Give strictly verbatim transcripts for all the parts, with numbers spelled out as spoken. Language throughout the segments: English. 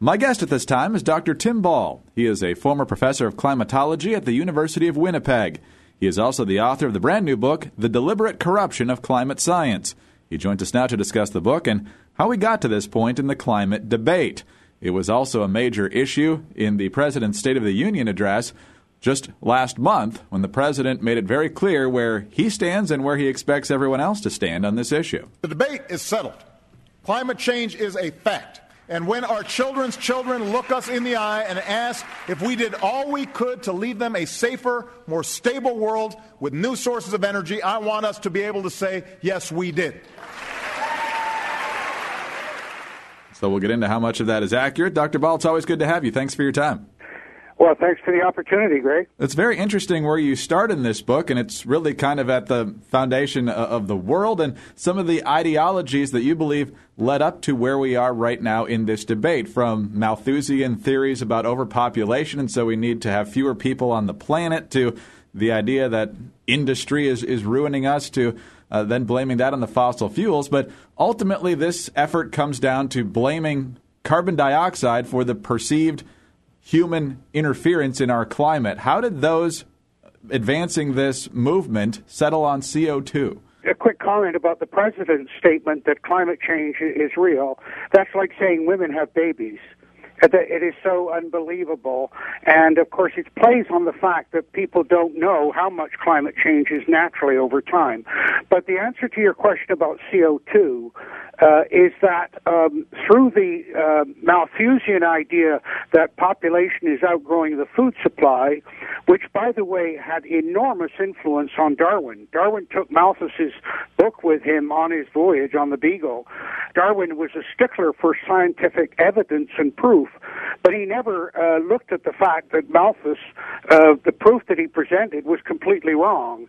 My guest at this time is Doctor Tim Ball. He is a former professor of climatology at the University of Winnipeg. He is also the author of the brand new book, The Deliberate Corruption of Climate Science. He joins us now to discuss the book and how we got to this point in the climate debate. It was also a major issue in the President's State of the Union address just last month when the President made it very clear where he stands and where he expects everyone else to stand on this issue. The debate is settled. Climate change is a fact. And when our children's children look us in the eye and ask if we did all we could to leave them a safer, more stable world with new sources of energy, I want us to be able to say, yes, we did. So we'll get into how much of that is accurate. Doctor Ball, it's always good to have you. Thanks for your time. Well, thanks for the opportunity, Greg. It's very interesting where you start in this book, and it's really kind of at the foundation of the world and some of the ideologies that you believe led up to where we are right now in this debate, from Malthusian theories about overpopulation, and so we need to have fewer people on the planet, to the idea that industry is, is ruining us, to uh, then blaming that on the fossil fuels. But ultimately, this effort comes down to blaming carbon dioxide for the perceived human interference in our climate. How did those advancing this movement settle on C O two? A quick comment about the President's statement that climate change is real. That's like saying women have babies. It is so unbelievable. And, of course, it plays on the fact that people don't know how much climate changes naturally over time. But the answer to your question about C O two uh, is that um, through the uh, Malthusian idea that population is outgrowing the food supply, which, by the way, had enormous influence on Darwin. Darwin took Malthus's book with him on his voyage on the Beagle. Darwin was a stickler for scientific evidence and proof, but he never uh, looked at the fact that Malthus, uh, the proof that he presented, was completely wrong.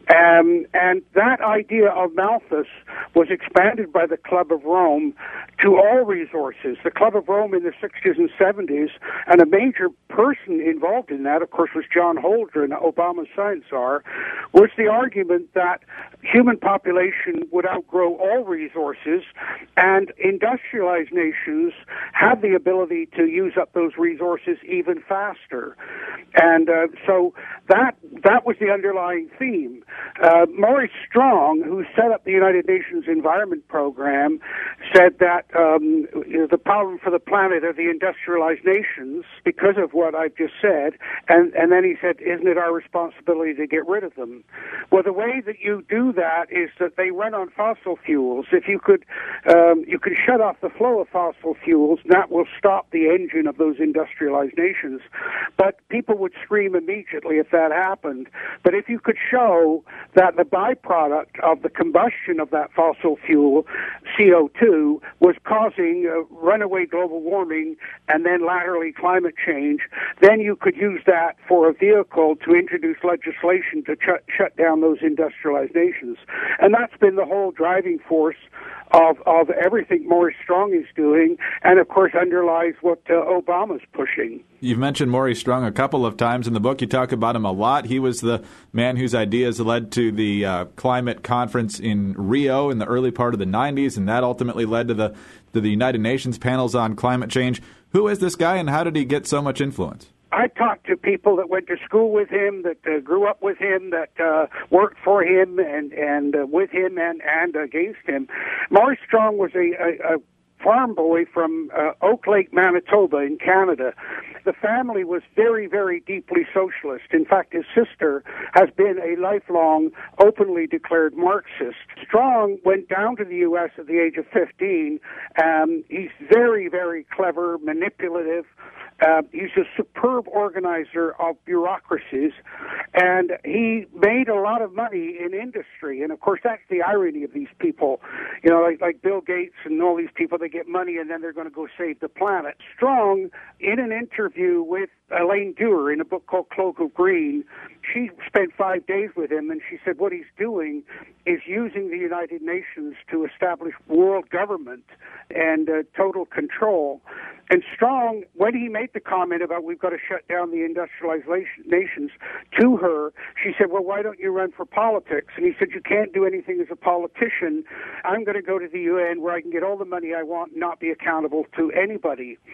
Um, and that idea of Malthus was expanded by the Club of Rome to all resources. The Club of Rome in the sixties and seventies, and a major person involved in that, of course, was John Holdren, Obama's science czar, was the argument that human population would outgrow all resources, and industrialized nations have the ability to use up those resources even faster. And uh, so that that was the underlying theme. Uh, Maurice Strong, who set up the United Nations Environment Program, said that um, the problem for the planet are the industrialized nations because of what I've just said, and, and then he said, isn't it our responsibility to get rid of them? Well, the way that you do that is that they run on fossil fuels. If you could, um, you could shut off the flow of fossil fuels, that will stop the engine of those industrialized nations. But people would scream immediately if that happened. But if you could show that the byproduct of the combustion of that fossil fuel, C O two, was causing uh, runaway global warming and then laterally climate change, then you could use that for a vehicle to introduce legislation to ch- shut down those industrialized nations. And that's been the whole driving force of of everything Maurice Strong is doing, and of course underlies what uh, Obama's pushing. You've mentioned Maurice Strong a couple of times in the book. You talk about him a lot. He was the man whose ideas led to the uh, climate conference in Rio in the early part of the nineties, and that ultimately led to the to the United Nations panels on climate change. Who is this guy, and how did he get so much influence? I talked to people that went to school with him, that uh, grew up with him, that uh, worked for him and and uh, with him and and against him. Maurice Strong was a, a, a farm boy from uh, Oak Lake, Manitoba in Canada. The family was very, very deeply socialist. In fact, his sister has been a lifelong, openly declared Marxist. Strong went down to the U S at the age of fifteen. Um, he's very, very clever, manipulative. Uh, he's a superb organizer of bureaucracies, and he made a lot of money in industry. And, of course, that's the irony of these people. You know, like, like Bill Gates and all these people, they get money and then they're going to go save the planet. Strong, in an interview with Elaine Dewar in a book called Cloak of Green, she spent five days with him, and she said what he's doing is using the United Nations to establish world government and uh, total control. And Strong, when he made the comment about we've got to shut down the industrialized nations to her, she said, well, why don't you run for politics? And he said, you can't do anything as a politician. I'm going to go to the U N where I can get all the money I want and not be accountable to anybody.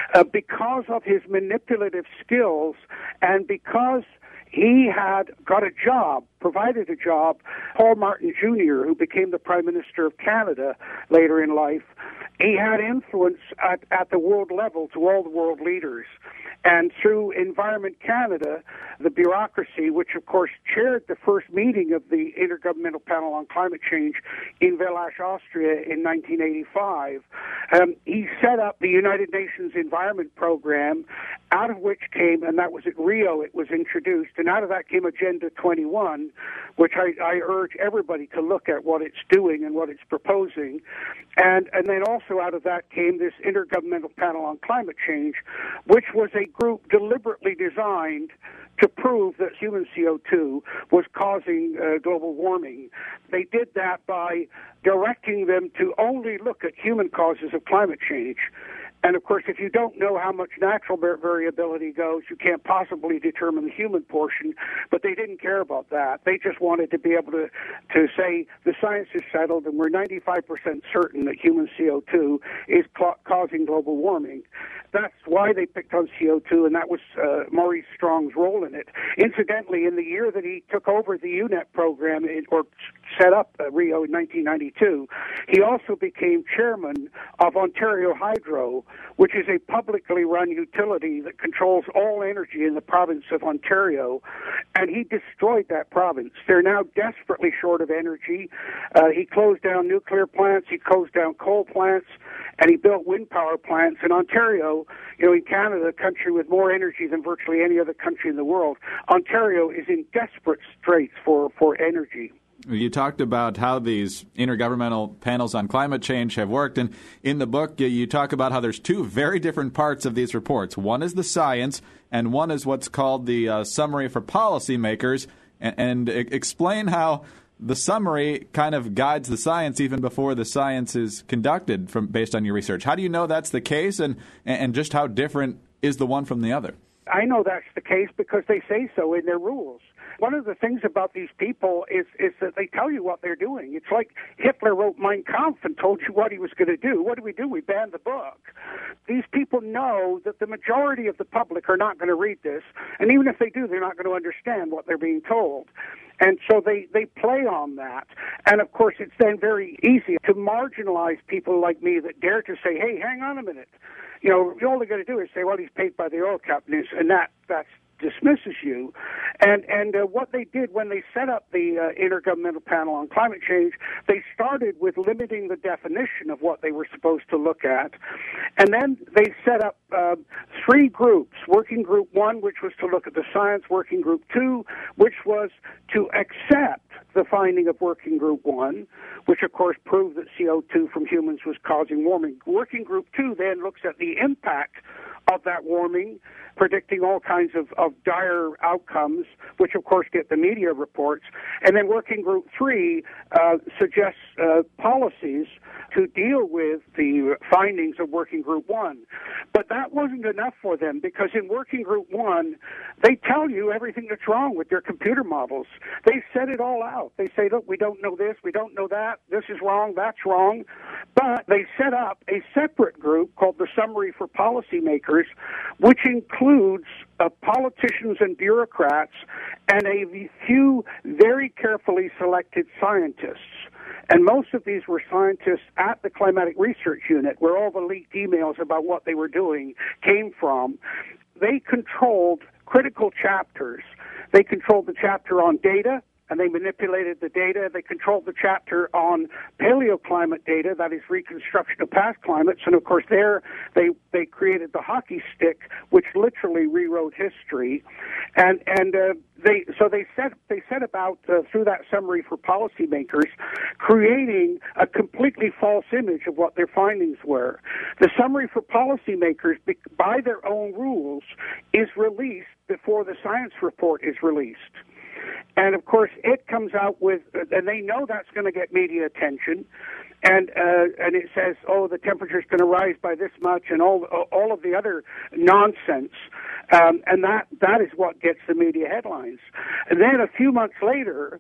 uh, because of his manipulative skills and because he had got a job, provided a job. Paul Martin Junior, who became the Prime Minister of Canada later in life, he had influence at, at the world level to all the world leaders. And through Environment Canada, the bureaucracy, which of course chaired the first meeting of the Intergovernmental Panel on Climate Change in Villach, Austria in nineteen eighty-five, um, he set up the United Nations Environment Program, out of which came, and that was at Rio, it was introduced, and out of that came Agenda twenty-one, which I, I urge everybody to look at what it's doing and what it's proposing. And, and then also out of that came this Intergovernmental Panel on Climate Change, which was a group deliberately designed to prove that human C O two was causing uh, global warming. They did that by directing them to only look at human causes of climate change. And, of course, if you don't know how much natural variability goes, you can't possibly determine the human portion. But they didn't care about that. They just wanted to be able to, to say the science is settled and we're ninety-five percent certain that human C O two is ca- causing global warming. That's why they picked on C O two, and that was uh, Maurice Strong's role in it. Incidentally, in the year that he took over the U NEP program, in, or set up uh, Rio in nineteen ninety-two, he also became chairman of Ontario Hydro, which is a publicly run utility that controls all energy in the province of Ontario, and he destroyed that province. They're now desperately short of energy. Uh, he closed down nuclear plants, he closed down coal plants, and he built wind power plants. In Ontario, you know, in Canada, a country with more energy than virtually any other country in the world, Ontario is in desperate straits for, for energy. You talked about how these intergovernmental panels on climate change have worked, and in the book you talk about how there's two very different parts of these reports. One is the science, and one is what's called the uh, summary for policymakers, and, and explain how the summary kind of guides the science even before the science is conducted from based on your research. How do you know that's the case, and, and just how different is the one from the other? I know that's the case because they say so in their rules. One of the things about these people is, is that they tell you what they're doing. It's like Hitler wrote Mein Kampf and told you what he was going to do. What do we do? We ban the book. These people know that the majority of the public are not going to read this, and even if they do, they're not going to understand what they're being told. And so they, they play on that. And, of course, it's then very easy to marginalize people like me that dare to say, hey, hang on a minute. You know, all they're going to do is say, well, he's paid by the oil companies, and that that's dismisses you. And and uh, what they did when they set up the uh, Intergovernmental Panel on Climate Change, they started with limiting the definition of what they were supposed to look at. And then they set up uh, three groups. Working Group one, which was to look at the science. Working Group two, which was to accept the finding of Working Group one, which of course proved that C O two from humans was causing warming. Working Group two then looks at the impact of that warming, predicting all kinds of, of dire outcomes, which of course get the media reports. And then Working Group three uh, suggests uh, policies to deal with the findings of Working Group one. But that wasn't enough for them, because in Working Group one, they tell you everything that's wrong with their computer models. They set it all out. They say, look, we don't know this, we don't know that, this is wrong, that's wrong. But they set up a separate group called the Summary for Policymakers, which includes uh, politicians and bureaucrats and a few very carefully selected scientists. And most of these were scientists at the Climatic Research Unit, where all the leaked emails about what they were doing came from. They controlled critical chapters. They controlled the chapter on data, and they manipulated the data. They controlled the chapter on paleoclimate data, that is reconstruction of past climates. And, of course, there they they created the hockey stick, which literally rewrote history. And and uh, they so they set they set about uh, through that Summary for Policymakers, creating a completely false image of what their findings were. The Summary for Policymakers, by their own rules, is released before the science report is released. And, of course, it comes out with, and they know that's going to get media attention, and uh, and it says, oh, the temperature's going to rise by this much, and all all of the other nonsense, um, and that that is what gets the media headlines. And then a few months later,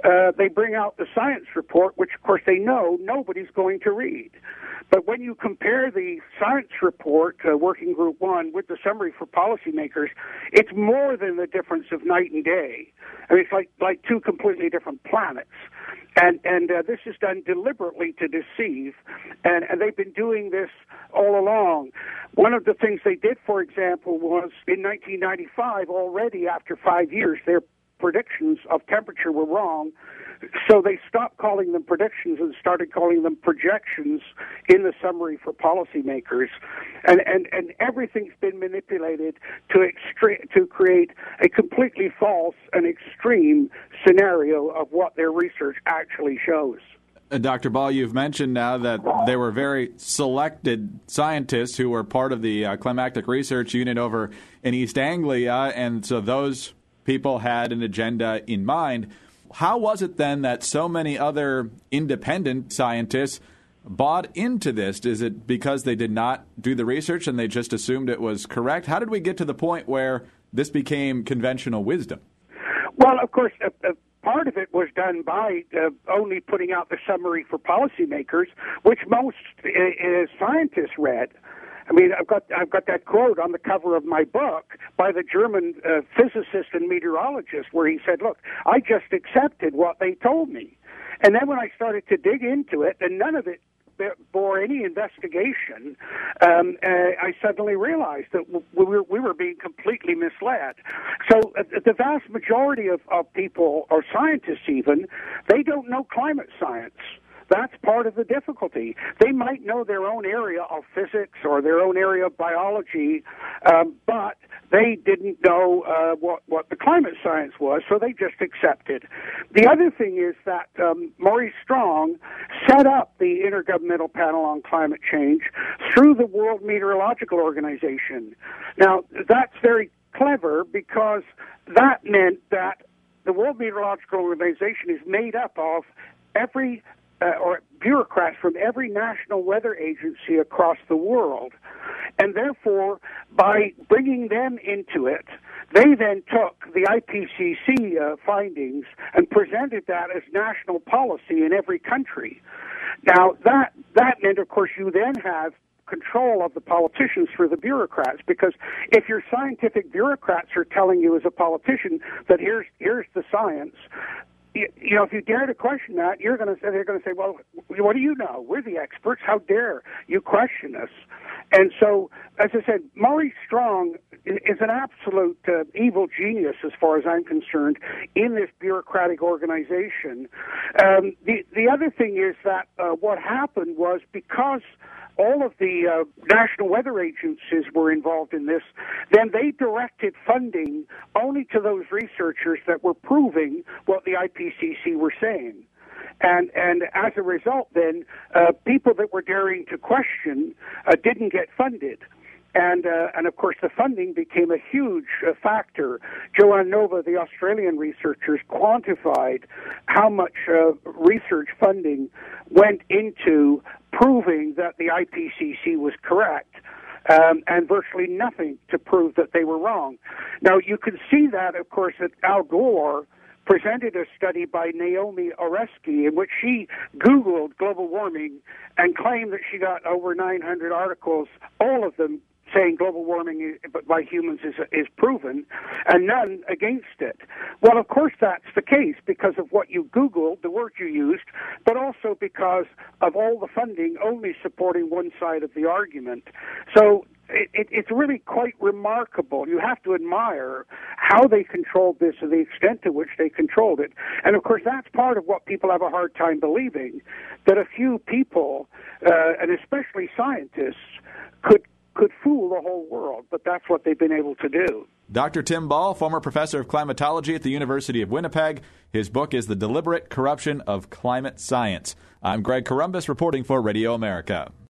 uh, they bring out the science report, which, of course, they know nobody's going to read. But when you compare the science report, uh, Working Group One, with the summary for policymakers, it's more than the difference of night and day. I mean, it's like, like two completely different planets. And, and uh, this is done deliberately to deceive, and, and they've been doing this all along. One of the things they did, for example, was in nineteen ninety-five, already after five years, their predictions of temperature were wrong. So they stopped calling them predictions and started calling them projections in the summary for policymakers. And, and, and everything's been manipulated to extre- to create a completely false and extreme scenario of what their research actually shows. Uh, Doctor Ball, you've mentioned now that there were very selected scientists who were part of the uh, climactic research unit over in East Anglia, and so those people had an agenda in mind. How was it then that so many other independent scientists bought into this? Is it because they did not do the research and they just assumed it was correct? How did we get to the point where this became conventional wisdom? Well, of course, uh, uh, part of it was done by uh, only putting out the summary for policymakers, which most uh, uh, scientists read. I mean, I've got I've got that quote on the cover of my book by the German uh, physicist and meteorologist, where he said, "Look, I just accepted what they told me," and then when I started to dig into it, and none of it bore any investigation, um, uh, I suddenly realized that we were we were being completely misled. So uh, the vast majority of, of people, or scientists even, they don't know climate science. That's part of the difficulty. They might know their own area of physics or their own area of biology, um, but they didn't know uh, what, what the climate science was, so they just accepted. The other thing is that um, Maurice Strong set up the Intergovernmental Panel on Climate Change through the World Meteorological Organization. Now, that's very clever because that meant that the World Meteorological Organization is made up of every Uh, or bureaucrats from every national weather agency across the world. And therefore, by bringing them into it, they then took the I P C C uh, findings and presented that as national policy in every country. Now, that, that meant, of course, you then have control of the politicians for the bureaucrats, because if your scientific bureaucrats are telling you as a politician that here's here's the science, You, you know, if you dare to question that, you're going to say, they're going to say, well, what do you know? We're the experts. How dare you question us? And so, as I said, Maurice Strong is an absolute uh, evil genius, as far as I'm concerned, in this bureaucratic organization. Um, the the other thing is that uh, what happened was, because all of the uh, national weather agencies were involved in this, then they directed funding only to those researchers that were proving what the I P C C were saying. And and as a result, then, uh, people that were daring to question uh, didn't get funded. And, uh, and of course, the funding became a huge uh, factor. Joanne Nova, the Australian researchers, quantified how much uh, research funding went into proving that the I P C C was correct, um, and virtually nothing to prove that they were wrong. Now, you can see that, of course, that Al Gore presented a study by Naomi Oreskes in which she Googled global warming and claimed that she got over nine hundred articles, all of them saying global warming by humans is, is proven, and none against it. Well, of course that's the case because of what you Googled, the word you used, but also because of all the funding only supporting one side of the argument. So it, it, it's really quite remarkable. You have to admire how they controlled this and the extent to which they controlled it. And, of course, that's part of what people have a hard time believing, that a few people, uh, and especially scientists, could could fool the whole world, but that's what they've been able to do. Doctor Tim Ball, former professor of climatology at the University of Winnipeg. His book is The Deliberate Corruption of Climate Science. I'm Greg Corombos reporting for Radio America.